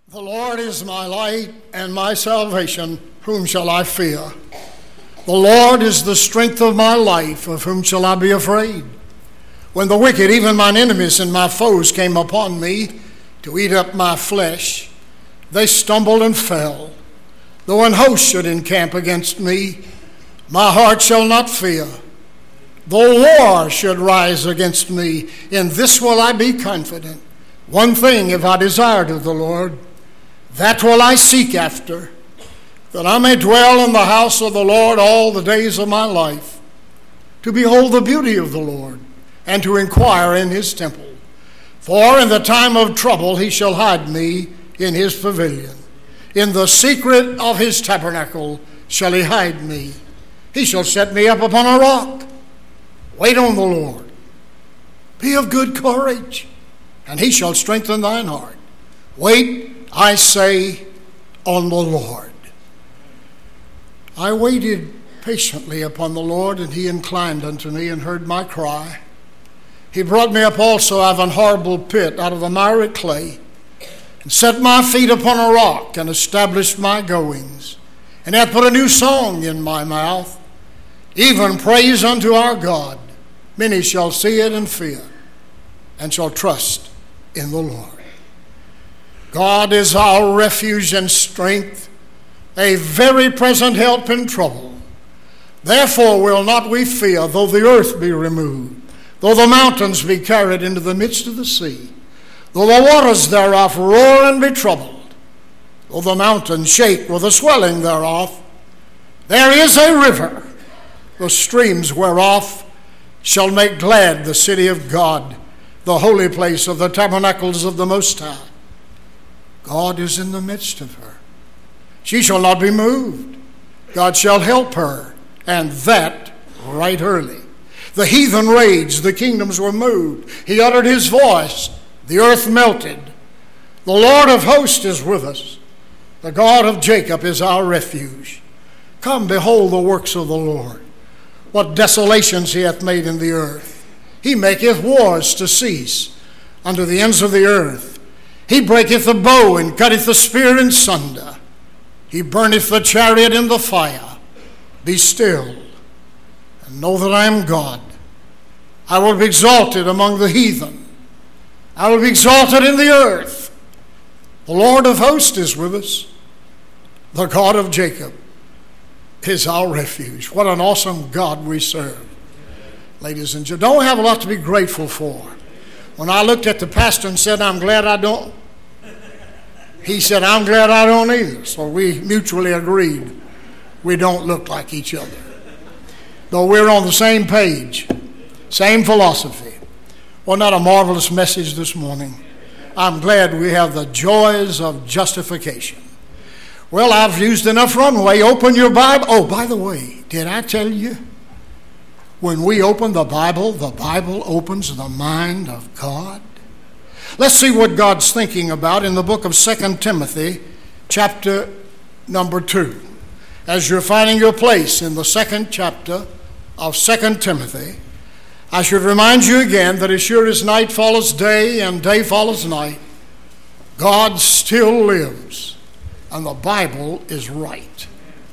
The Lord is my light and my salvation. Whom shall I fear? The Lord is the strength of my life. Of whom shall I be afraid? When the wicked, even mine enemies and my foes, came upon me to eat up my flesh, they stumbled and fell. Though an host should encamp against me, my heart shall not fear. Though war should rise against me, in this will I be confident. One thing have I desired of the Lord, that will I seek after, that I may dwell in the house of the Lord all the days of my life, to behold the beauty of the Lord, and to inquire in his temple. For in the time of trouble he shall hide me in his pavilion. In the secret of his tabernacle shall he hide me. He shall set me up upon a rock. Wait on the Lord. Be of good courage, and he shall strengthen thine heart. Wait, I say, on the Lord. I waited patiently upon the Lord, and he inclined unto me and heard my cry. He brought me up also out of an horrible pit, out of the miry clay, and set my feet upon a rock, and established my goings, and hath put a new song in my mouth, even praise unto our God. Many shall see it and fear, and shall trust in the Lord. God is our refuge and strength, a very present help in trouble. Therefore will not we fear, though the earth be removed, though the mountains be carried into the midst of the sea, though the waters thereof roar and be troubled, though the mountains shake with the swelling thereof. There is a river, the streams whereof shall make glad the city of God, the holy place of the tabernacles of the Most High. God is in the midst of her. She shall not be moved. God shall help her, and that right early. The heathen raged, the kingdoms were moved. He uttered his voice, the earth melted. The Lord of hosts is with us. The God of Jacob is our refuge. Come, behold the works of the Lord, what desolations he hath made in the earth. He maketh wars to cease unto the ends of the earth. He breaketh the bow and cutteth the spear in sunder. He burneth the chariot in the fire. Be still, and know that I am God. I will be exalted among the heathen. I will be exalted in the earth. The Lord of hosts is with us. The God of Jacob is our refuge. What an awesome God we serve. Ladies and gentlemen, don't have a lot to be grateful for. When I looked at the pastor and said, I'm glad I don't, he said, I'm glad I don't either. So we mutually agreed we don't look like each other. Though we're on the same page, same philosophy. Wasn't that a marvelous message this morning? I'm glad we have the joys of justification. Well, I've used enough runway. Open your Bible. Oh, by the way, did I tell you? When we open the Bible opens the mind of God. Let's see what God's thinking about in the book of 2 Timothy, chapter number 2. As you're finding your place in the second chapter of 2 Timothy, I should remind you again that as sure as night follows day and day follows night, God still lives, and the Bible is right.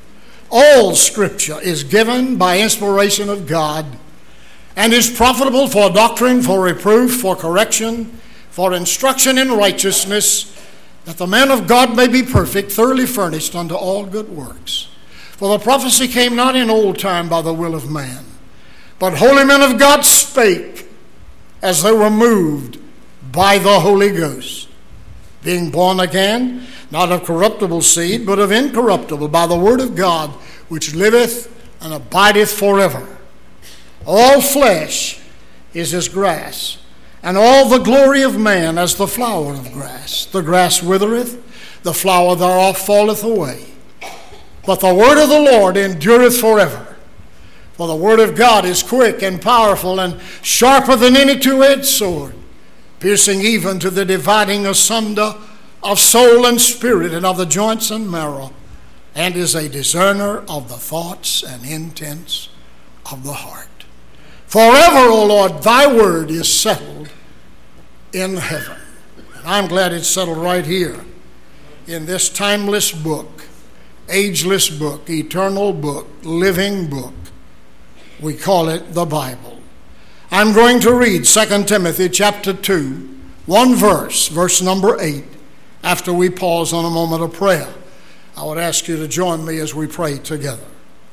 All Scripture is given by inspiration of God and is profitable for doctrine, for reproof, for correction, for instruction in righteousness, that the man of God may be perfect, thoroughly furnished unto all good works. For the prophecy came not in old time by the will of man, but holy men of God spake as they were moved by the Holy Ghost, being born again, not of corruptible seed, but of incorruptible, by the word of God, which liveth and abideth forever. All flesh is as grass, and all the glory of man as the flower of grass. The grass withereth, the flower thereof falleth away. But the word of the Lord endureth forever. For the word of God is quick and powerful and sharper than any two-edged sword, piercing even to the dividing asunder of soul and spirit, and of the joints and marrow, and is a discerner of the thoughts and intents of the heart. Forever, O Lord, thy word is settled in heaven. And I'm glad it's settled right here in this timeless book, ageless book, eternal book, living book. We call it the Bible. I'm going to read 2 Timothy chapter 2, one verse, verse number 8, after we pause on a moment of prayer. I would ask you to join me as we pray together.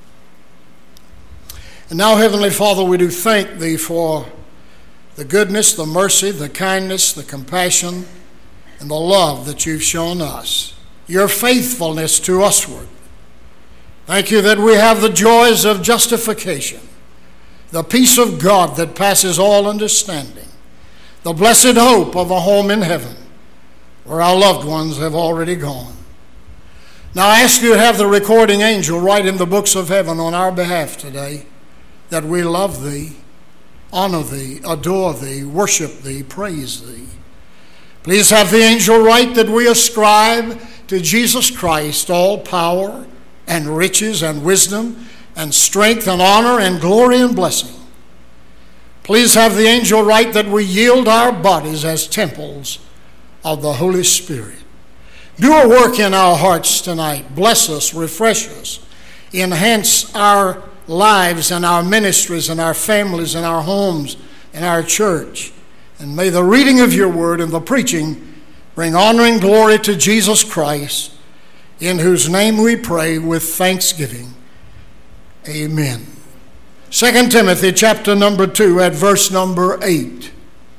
And now, Heavenly Father, we do thank Thee for the goodness, the mercy, the kindness, the compassion, and the love that You've shown us, Your faithfulness to usward. Thank You that we have the joys of justification, the peace of God that passes all understanding, the blessed hope of a home in heaven where our loved ones have already gone. Now I ask You to have the recording angel write in the books of heaven on our behalf today that we love Thee, honor Thee, adore Thee, worship Thee, praise Thee. Please have the angel write that we ascribe to Jesus Christ all power and riches and wisdom and strength and honor and glory and blessing. Please have the angel write that we yield our bodies as temples of the Holy Spirit. Do a work in our hearts tonight. Bless us, refresh us, enhance our lives and our ministries and our families and our homes and our church. And may the reading of Your word and the preaching bring honor and glory to Jesus Christ, in whose name we pray with thanksgiving. Amen. 2 Timothy chapter number 2 at verse number 8.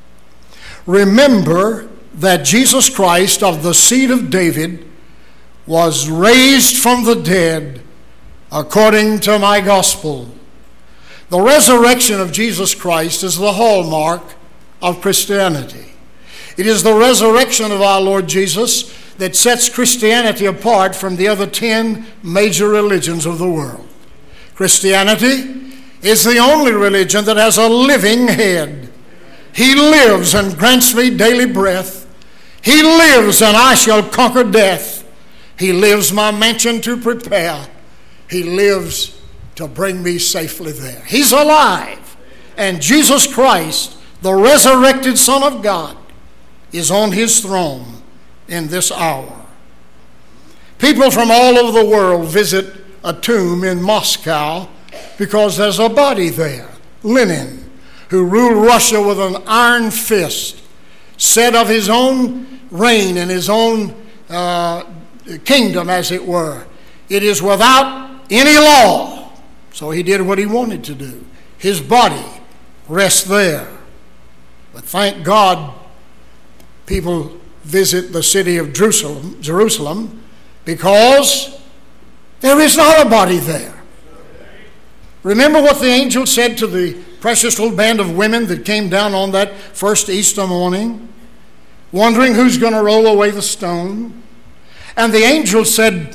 Remember that Jesus Christ of the seed of David was raised from the dead according to my gospel. The resurrection of Jesus Christ is the hallmark of Christianity. It is the resurrection of our Lord Jesus that sets Christianity apart from the other 10 major religions of the world. Christianity is the only religion that has a living head. He lives and grants me daily breath. He lives and I shall conquer death. He lives my mansion to prepare. He lives to bring me safely there. He's alive. And Jesus Christ, the resurrected Son of God, is on His throne in this hour. People from all over the world visit a tomb in Moscow because there's a body there, Lenin, who ruled Russia with an iron fist, said of his own reign and his own kingdom, as it were, it is without any law. So he did what he wanted to do. His body rests there. But thank God people visit the city of Jerusalem, because there is not a body there. Remember what the angel said to the precious little band of women that came down on that first Easter morning, wondering who's going to roll away the stone? And the angel said,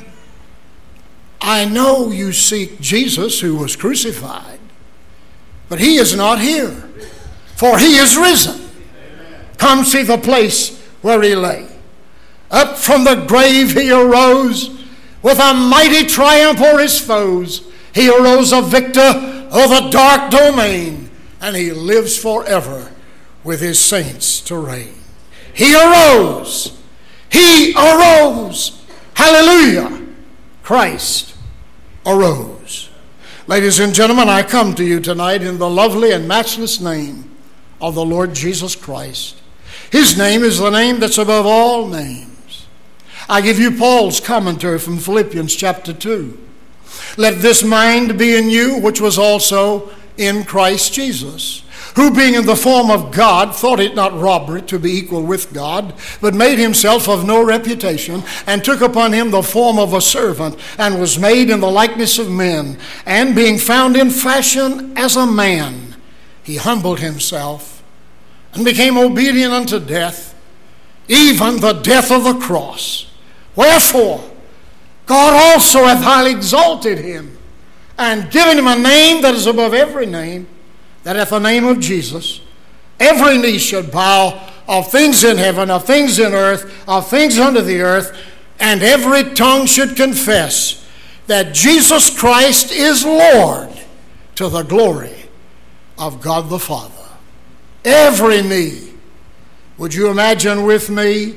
I know you seek Jesus who was crucified, but He is not here, for He is risen. Come see the place where He lay. Up from the grave He arose with a mighty triumph o'er His foes. He arose a victor over the dark domain, and He lives forever with His saints to reign. He arose. He arose. Hallelujah. Christ arose. Ladies and gentlemen, I come to you tonight in the lovely and matchless name of the Lord Jesus Christ. His name is the name that's above all names. I give you Paul's commentary from Philippians chapter 2. Let this mind be in you, which was also in Christ Jesus, who being in the form of God, thought it not robbery to be equal with God, but made himself of no reputation, and took upon him the form of a servant, and was made in the likeness of men. And being found in fashion as a man, he humbled himself, and became obedient unto death, even the death of the cross. Wherefore, God also hath highly exalted him, and given him a name that is above every name, that at the name of Jesus, every knee should bow, of things in heaven, of things in earth, of things under the earth, and every tongue should confess that Jesus Christ is Lord, to the glory of God the Father. Every knee. Would you imagine with me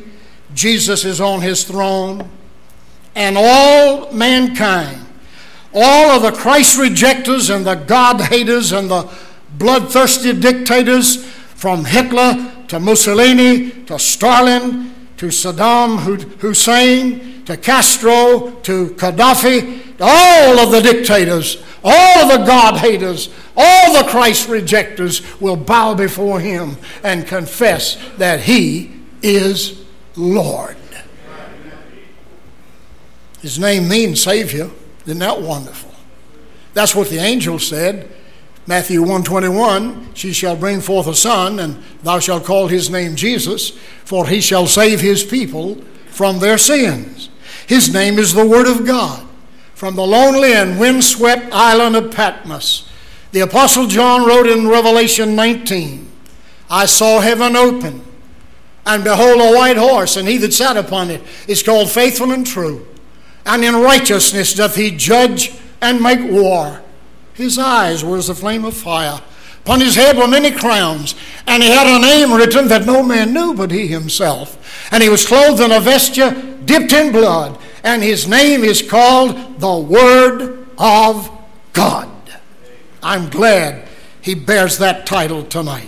Jesus is on his throne, and all mankind, all of the Christ rejecters and the God haters and the bloodthirsty dictators, from Hitler to Mussolini to Stalin to Saddam Hussein to Castro to Gaddafi, all of the dictators, all of the God haters, all the Christ rejectors will bow before him and confess that he is Lord. His name means Savior. Isn't that wonderful? That's what the angel said. Matthew 1:21, she shall bring forth a son, and thou shalt call his name Jesus, for he shall save his people from their sins. His name is the Word of God. From the lonely and windswept island of Patmos, the Apostle John wrote in Revelation 19, I saw heaven open, and behold a white horse, and he that sat upon it is called Faithful and True. And in righteousness doth he judge and make war. His eyes were as a flame of fire. Upon his head were many crowns, and he had a name written that no man knew but he himself. And he was clothed in a vesture dipped in blood, and his name is called the Word of God. I'm glad he bears that title tonight.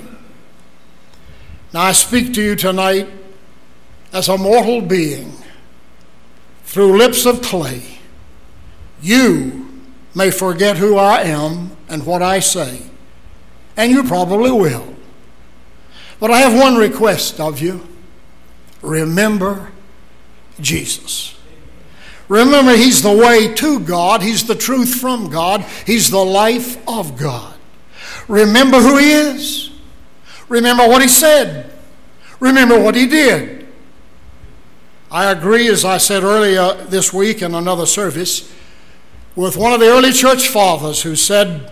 Now I speak to you tonight as a mortal being through lips of clay. You may forget who I am and what I say, and you probably will. But I have one request of you. Remember Jesus. Remember, he's the way to God. He's the truth from God. He's the life of God. Remember who he is. Remember what he said. Remember what he did. I agree, as I said earlier this week in another service, with one of the early church fathers who said,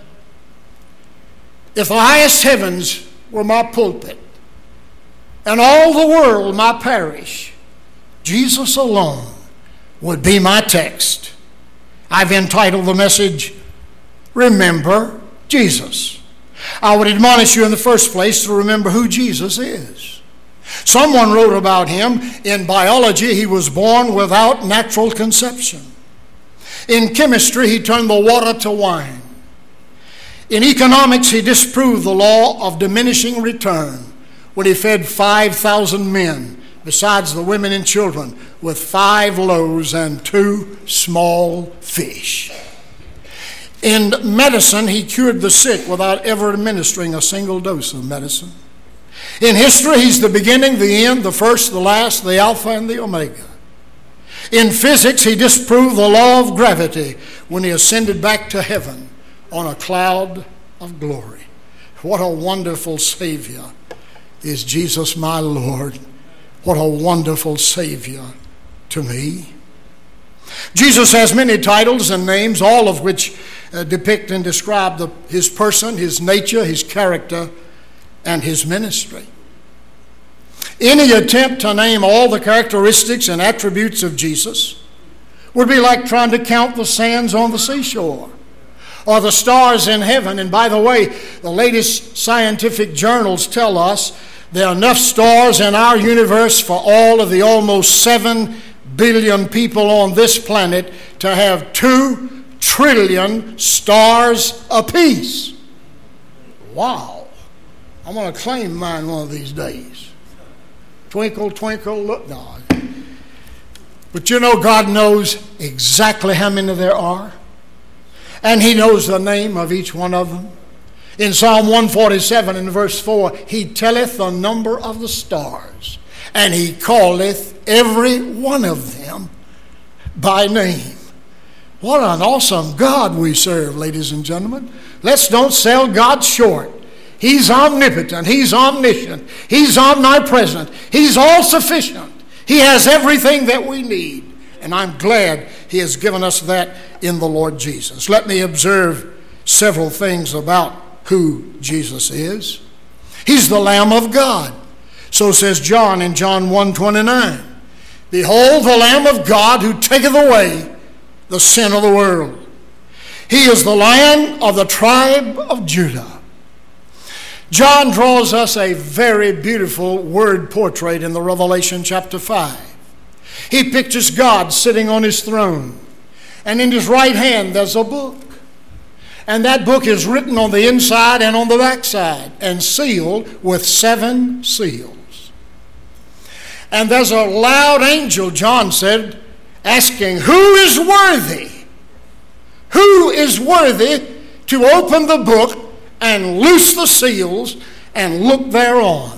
if the highest heavens were my pulpit and all the world my parish, Jesus alone would be my text. I've entitled the message, Remember Jesus. I would admonish you in the first place to remember who Jesus is. Someone wrote about him, in biology he was born without natural conception. In chemistry, he turned the water to wine. In economics, he disproved the law of diminishing return when he fed 5,000 men, besides the women and children, with 5 loaves and 2 small fish. In medicine, he cured the sick without ever administering a single dose of medicine. In history, he's the beginning, the end, the first, the last, the Alpha and the Omega. In physics, he disproved the law of gravity when he ascended back to heaven on a cloud of glory. What a wonderful Savior is Jesus, my Lord. What a wonderful Savior to me. Jesus has many titles and names, all of which depict and describe his person, his nature, his character, and his ministry. Any attempt to name all the characteristics and attributes of Jesus would be like trying to count the sands on the seashore or the stars in heaven. And by the way, the latest scientific journals tell us there are enough stars in our universe for all of the almost 7 billion people on this planet to have 2 trillion stars apiece. Wow. I'm going to claim mine one of these days. Twinkle, twinkle, look, no. But you know, God knows exactly how many there are. And he knows the name of each one of them. In Psalm 147 in verse 4, he telleth the number of the stars, and he calleth every one of them by name. What an awesome God we serve, ladies and gentlemen. Let's don't sell God short. He's omnipotent. He's omniscient. He's omnipresent. He's all-sufficient. He has everything that we need. And I'm glad he has given us that in the Lord Jesus. Let me observe several things about who Jesus is. He's the Lamb of God. So says John in John 1:29. Behold the Lamb of God who taketh away the sin of the world. He is the Lion of the tribe of Judah. John draws us a very beautiful word portrait in the Revelation chapter 5. He pictures God sitting on his throne. And in his right hand there's a book. And that book is written on the inside and on the backside and sealed with 7 seals. And there's a loud angel, John said, asking, who is worthy? Who is worthy to open the book and loose the seals and look thereon?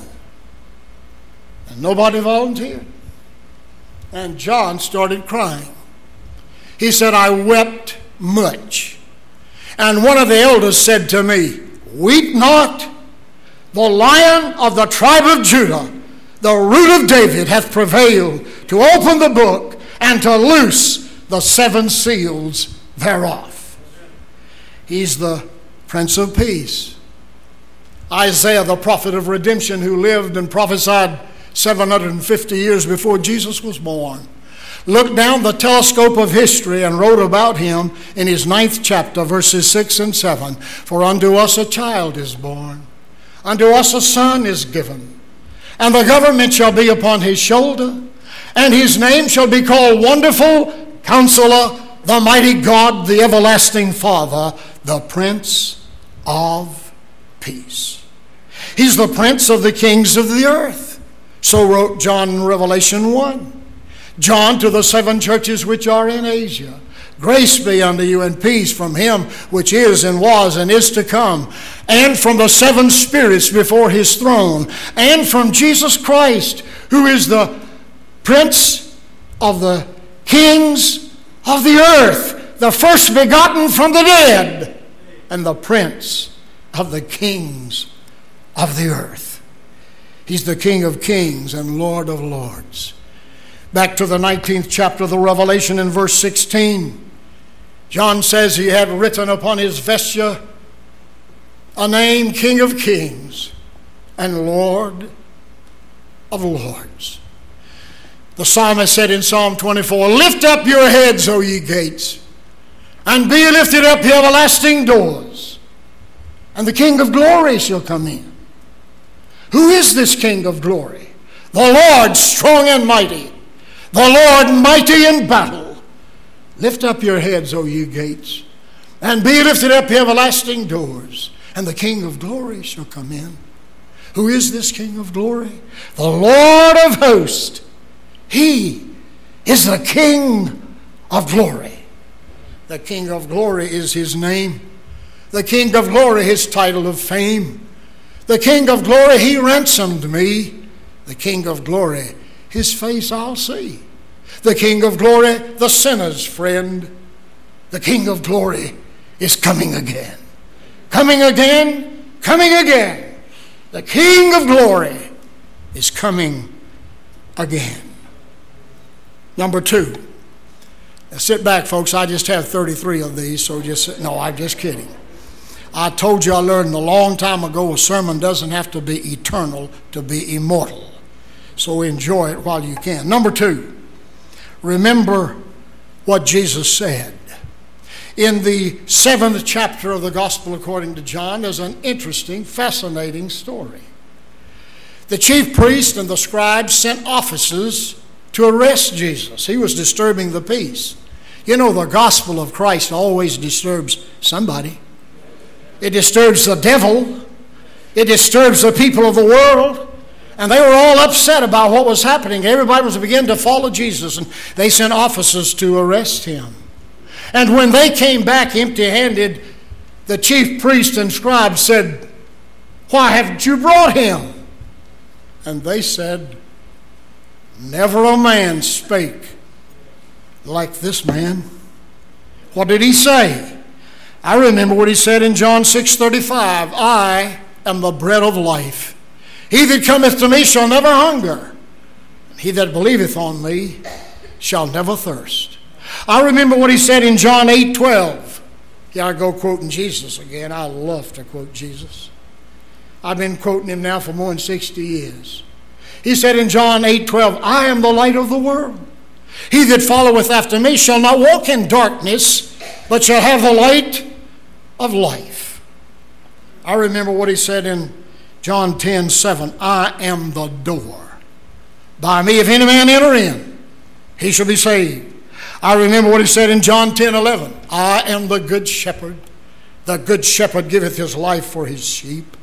And nobody volunteered. And John started crying. He said, I wept much. And one of the elders said to me, weep not. The Lion of the tribe of Judah, the Root of David, hath prevailed to open the book and to loose the 7 seals thereof. He's the Prince of Peace. Isaiah, the prophet of redemption, who lived and prophesied 750 years before Jesus was born, looked down the telescope of history and wrote about him in his 9th chapter, verses 6 and 7. For unto us a child is born, unto us a son is given, and the government shall be upon his shoulder, and his name shall be called Wonderful Counselor, the Mighty God, the Everlasting Father, the Prince of Peace. He's the Prince of the kings of the earth. So wrote John in Revelation 1. John to the 7 churches which are in Asia. Grace be unto you and peace from him which is and was and is to come, and from the 7 spirits before his throne, and from Jesus Christ, who is the Prince of the kings of the earth, the first begotten from the dead, and the Prince of the kings of the earth. He's the King of kings and Lord of lords. Back to the 19th chapter of the Revelation in verse 16. John says he had written upon his vesture a name, King of Kings and Lord of Lords. The psalmist said in Psalm 24, lift up your heads, O ye gates, and be lifted up, ye everlasting doors, and the King of glory shall come in. Who is this King of glory? The Lord strong and mighty, the Lord mighty in battle. Lift up your heads, O ye gates, and be lifted up, ye everlasting doors, and the King of glory shall come in. Who is this King of glory? The Lord of hosts. He is the King of glory. The King of glory is his name. The King of glory, his title of fame. The King of glory, he ransomed me. The King of glory, his face I'll see. The King of glory, the sinner's friend. The King of glory is coming again. Coming again, coming again. The King of glory is coming again. Number 2. Now sit back, folks. I just have 33 of these, so no, I'm just kidding. I told you I learned a long time ago a sermon doesn't have to be eternal to be immortal. So enjoy it while you can. Number 2, remember what Jesus said. In the 7th chapter of the Gospel according to John, there's an interesting, fascinating story. The chief priest and the scribes sent officers to arrest Jesus. He was disturbing the peace. You know, the gospel of Christ always disturbs somebody. It disturbs the devil. It disturbs the people of the world. And they were all upset about what was happening. Everybody was beginning to follow Jesus, and they sent officers to arrest him. And when they came back empty-handed, the chief priest and scribe said, why haven't you brought him? And they said, never a man spake like this man. What did he say? I remember what he said in John 6:35. I am the bread of life. He that cometh to me shall never hunger. He that believeth on me shall never thirst. I remember what he said in John 8:12. Here I go quoting Jesus again. I love to quote Jesus. I've been quoting him now for more than 60 years. He said in John 8:12, I am the light of the world. He that followeth after me shall not walk in darkness, but shall have the light of life. I remember what he said in John 10:7, I am the door. By me if any man enter in, he shall be saved. I remember what he said in John 10:11. I am the good shepherd. The good shepherd giveth his life for his sheep.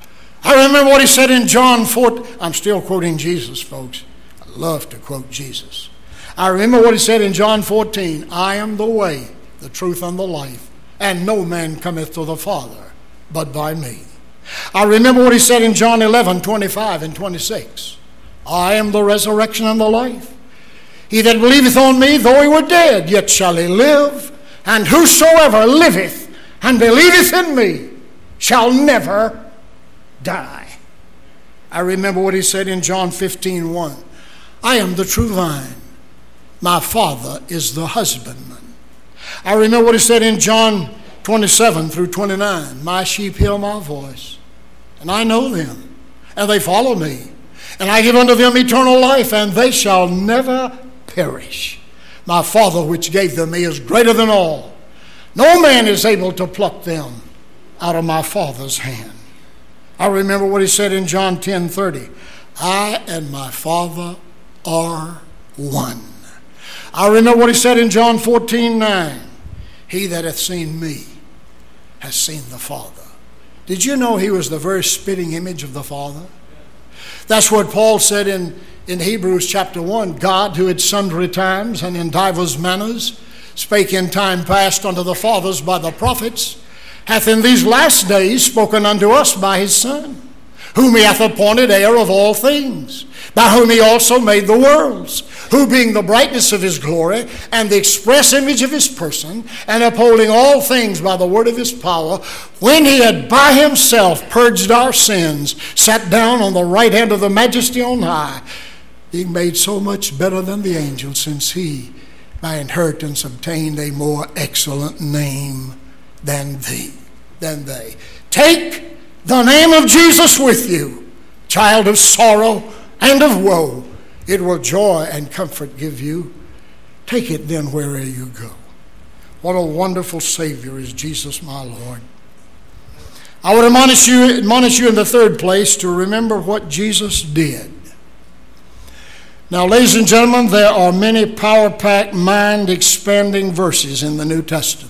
I remember what he said in John 4. I'm still quoting Jesus, folks. I love to quote Jesus. I remember what he said in John 14. I am the way, the truth, and the life, and no man cometh to the Father but by me. I remember what he said in John 11:25 and 26. I am the resurrection and the life. He that believeth on me, though he were dead, yet shall he live. And whosoever liveth and believeth in me shall never die. I remember what he said in John 15:1. I am the true vine. My Father is the husbandman. I remember what he said in John 27 through 29. My sheep hear my voice, and I know them, and they follow me. And I give unto them eternal life, and they shall never perish. My Father which gave them me is greater than all. No man is able to pluck them out of my Father's hand. I remember what he said in John 10:30. I and my Father are one. I remember what he said in John 14:9. He that hath seen me has seen the Father. Did you know he was the very spitting image of the Father? That's what Paul said in Hebrews chapter 1. God, who at sundry times and in divers manners spake in time past unto the fathers by the prophets, hath in these last days spoken unto us by his Son, whom he hath appointed heir of all things, by whom he also made the worlds, who being the brightness of his glory and the express image of his person, and upholding all things by the word of his power, when he had by himself purged our sins, sat down on the right hand of the majesty on high, being made so much better than the angels, since he by inheritance obtained a more excellent name than they. Take the name of Jesus with you, child of sorrow and of woe. It will joy and comfort give you. Take it then wherever you go. What a wonderful Savior is Jesus, my Lord. I would admonish you in the third place to remember what Jesus did. Now, ladies and gentlemen, there are many power-packed, mind-expanding verses in the New Testament,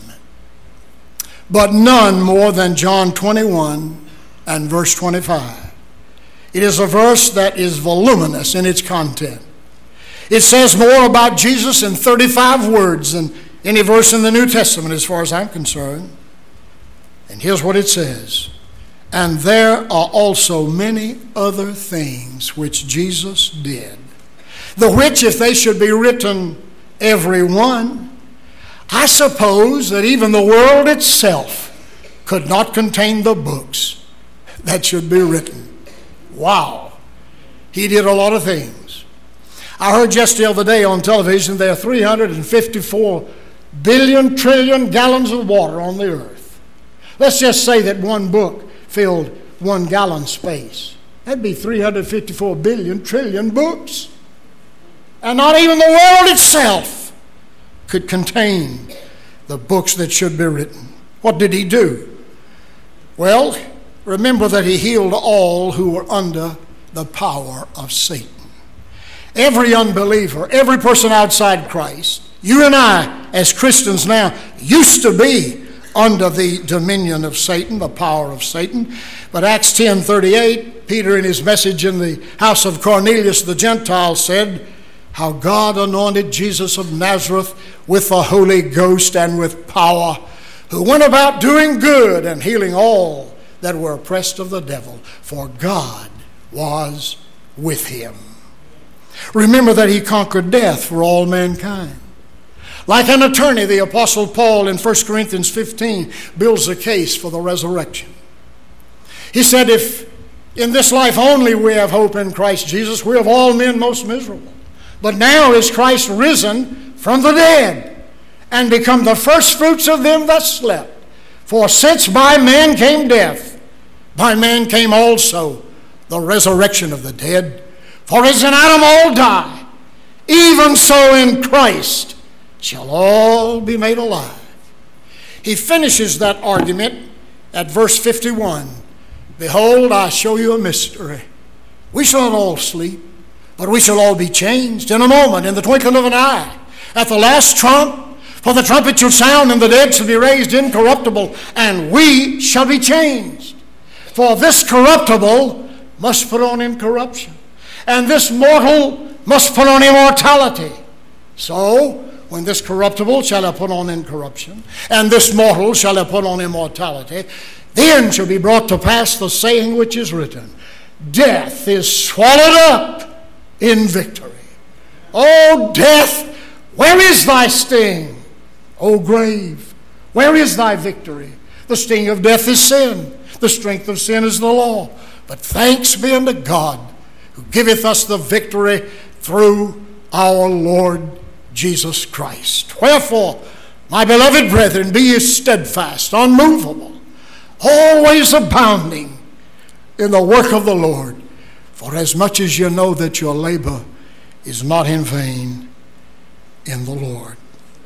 but none more than John 21 and verse 25. It is a verse that is voluminous in its content. It says more about Jesus in 35 words than any verse in the New Testament as far as I'm concerned. And here's what it says. And there are also many other things which Jesus did, the which if they should be written every one, I suppose that even the world itself could not contain the books that should be written. Wow. He did a lot of things. I heard just the other day on television there are 354 billion trillion gallons of water on the earth. Let's just say that one book filled 1 gallon space. That'd be 354 billion trillion books. And not even the world itself could contain the books that should be written. What did he do? Well, remember that he healed all who were under the power of Satan. Every unbeliever, every person outside Christ, you and I as Christians now used to be under the dominion of Satan, the power of Satan. But Acts 10:38, Peter in his message in the house of Cornelius the Gentile said, how God anointed Jesus of Nazareth with the Holy Ghost and with power, who went about doing good and healing all that were oppressed of the devil, for God was with him. Remember that he conquered death for all mankind. Like an attorney, the Apostle Paul in 1 Corinthians 15 builds a case for the resurrection. He said, if in this life only we have hope in Christ Jesus, we of all men most miserable. But now is Christ risen from the dead and become the first fruits of them that slept. For since by man came death, by man came also the resurrection of the dead. For as in Adam all die, even so in Christ shall all be made alive. He finishes that argument at verse 51. Behold, I show you a mystery. We shall not all sleep, But we shall all be changed in a moment, in the twinkling of an eye. At the last trump, for the trumpet shall sound, and the dead shall be raised incorruptible, and we shall be changed. For this corruptible must put on incorruption, and this mortal must put on immortality. So, when this corruptible shall have put on incorruption, and this mortal shall have put on immortality, then shall be brought to pass the saying which is written, Death is swallowed up in victory. O death, where is thy sting? O grave, where is thy victory? The sting of death is sin. The strength of sin is the law. But thanks be unto God, who giveth us the victory through our Lord Jesus Christ. Wherefore, my beloved brethren, be ye steadfast, unmovable, always abounding in the work of the Lord, for as much as you know that your labor is not in vain in the Lord.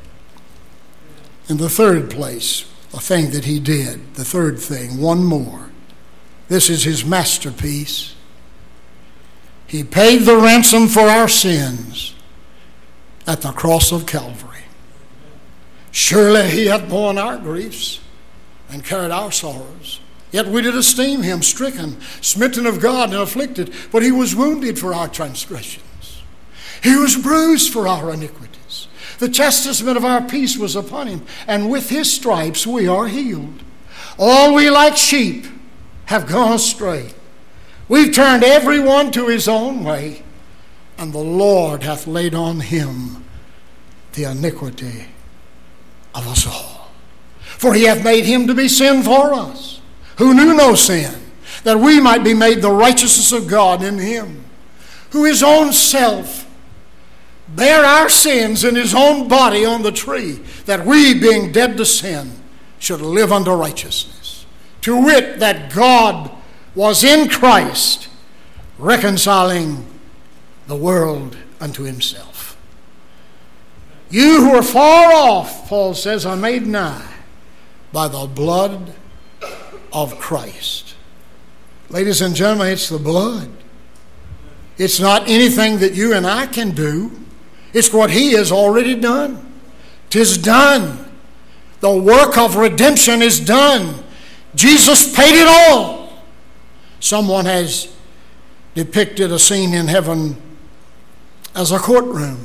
In the third place, the thing that he did, the third thing, one more. This is his masterpiece. He paid the ransom for our sins at the cross of Calvary. Surely he hath borne our griefs and carried our sorrows. Yet we did esteem him stricken, smitten of God, and afflicted. But he was wounded for our transgressions. He was bruised for our iniquities. The chastisement of our peace was upon him, and with his stripes we are healed. All we like sheep have gone astray. We've turned every one to his own way, and the Lord hath laid on him the iniquity of us all. For he hath made him to be sin for us, who knew no sin, that we might be made the righteousness of God in him, who his own self bare our sins in his own body on the tree, that we, being dead to sin, should live unto righteousness. To wit, that God was in Christ, reconciling the world unto himself. You who are far off, Paul says, are made nigh by the blood of Christ. Ladies and gentlemen, it's the blood. It's not anything that you and I can do. It's what he has already done. 'Tis done. The work of redemption is done. Jesus paid it all. Someone has depicted a scene in heaven as a courtroom.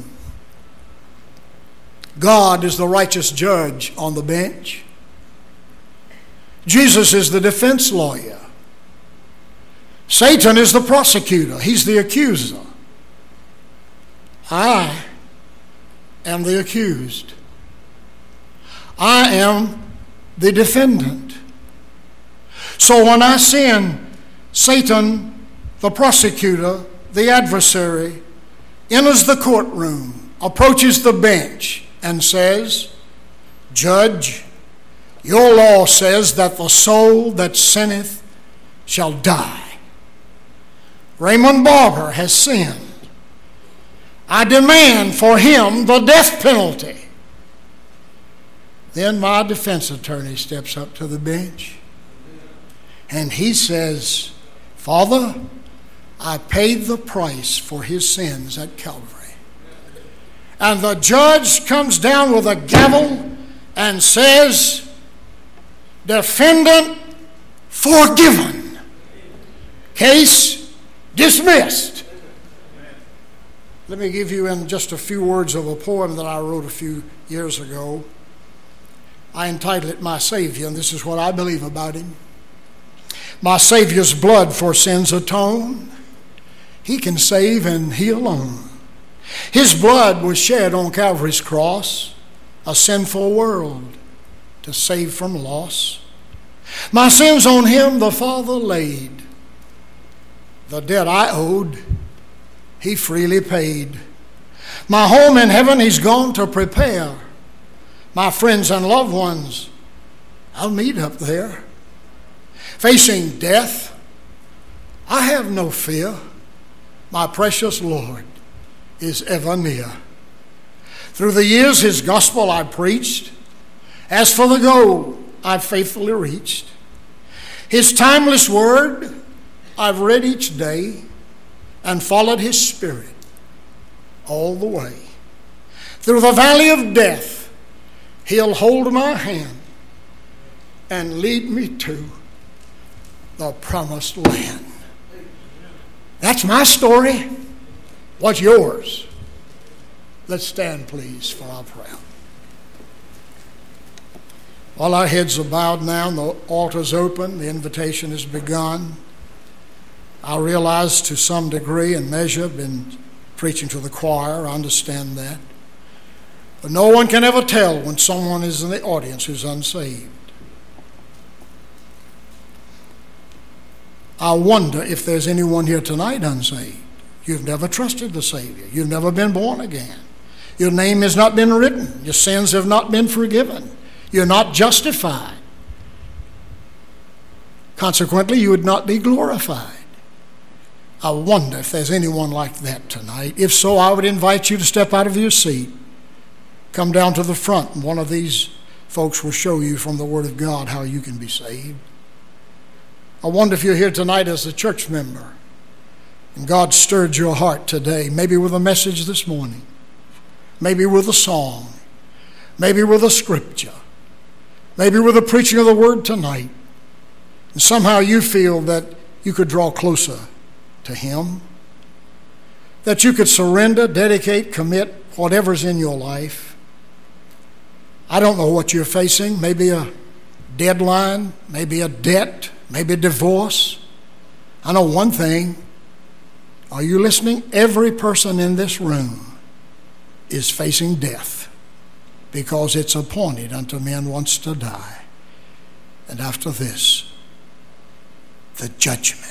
God is the righteous judge on the bench. Jesus is the defense lawyer. Satan is the prosecutor. He's the accuser. I am the accused. I am the defendant. So when I sin, Satan, the prosecutor, the adversary, enters the courtroom, approaches the bench, and says, Judge, your law says that the soul that sinneth shall die. Raymond Barber has sinned. I demand for him the death penalty. Then my defense attorney steps up to the bench and he says, Father, I paid the price for his sins at Calvary. And the judge comes down with a gavel and says, Defendant forgiven. Case dismissed. Let me give you in just a few words of a poem that I wrote a few years ago. I entitled it My Savior, and this is what I believe about him. My Savior's blood for sins atone. He can save and he alone. His blood was shed on Calvary's cross, a sinful world to save from loss. My sins on him the Father laid. The debt I owed, he freely paid. My home in heaven he's gone to prepare. My friends and loved ones, I'll meet up there. Facing death, I have no fear. My precious Lord is ever near. Through the years his gospel I preached. As for the goal, I've faithfully reached. His timeless word I've read each day and followed his spirit all the way. Through the valley of death, he'll hold my hand and lead me to the promised land. That's my story. What's yours? Let's stand, please, for our prayer. All our heads are bowed now, and the altar's open, the invitation has begun. I realize to some degree and measure, been preaching to the choir, I understand that. But no one can ever tell when someone is in the audience who's unsaved. I wonder if there's anyone here tonight unsaved. You've never trusted the Savior. You've never been born again. Your name has not been written. Your sins have not been forgiven. You're not justified. Consequently, you would not be glorified. I wonder if there's anyone like that tonight. If so, I would invite you to step out of your seat. Come down to the front, and one of these folks will show you from the Word of God how you can be saved. I wonder if you're here tonight as a church member, and God stirred your heart today, maybe with a message this morning, maybe with a song, maybe with a scripture, maybe with the preaching of the Word tonight, and somehow you feel that you could draw closer to Him, that you could surrender, dedicate, commit whatever's in your life. I don't know what you're facing, maybe a deadline, maybe a debt, maybe a divorce. I know one thing. Are you listening? Every person in this room is facing death, because it's appointed unto men once to die, and after this, the judgment.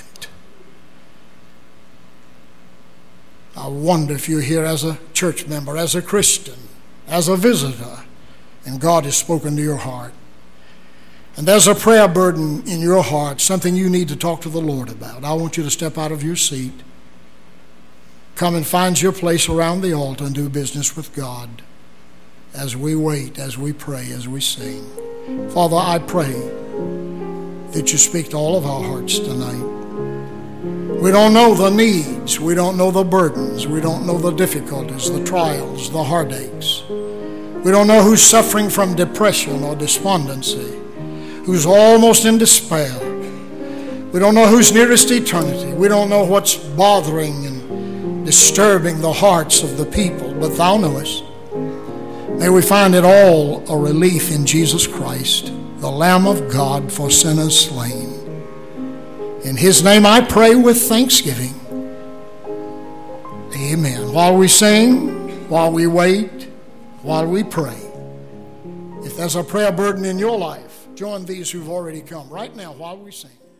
I wonder if you're here as a church member, as a Christian, as a visitor, and God has spoken to your heart. And there's a prayer burden in your heart, something you need to talk to the Lord about. I want you to step out of your seat, come and find your place around the altar and do business with God as we wait, as we pray, as we sing. Father, I pray that you speak to all of our hearts tonight. We don't know the needs. We don't know the burdens. We don't know the difficulties, the trials, the heartaches. We don't know who's suffering from depression or despondency, who's almost in despair. We don't know who's nearest eternity. We don't know what's bothering and disturbing the hearts of the people, but Thou knowest. May we find it all a relief in Jesus Christ, the Lamb of God for sinners slain. In His name I pray with thanksgiving. Amen. While we sing, while we wait, while we pray, if there's a prayer burden in your life, join these who've already come right now while we sing.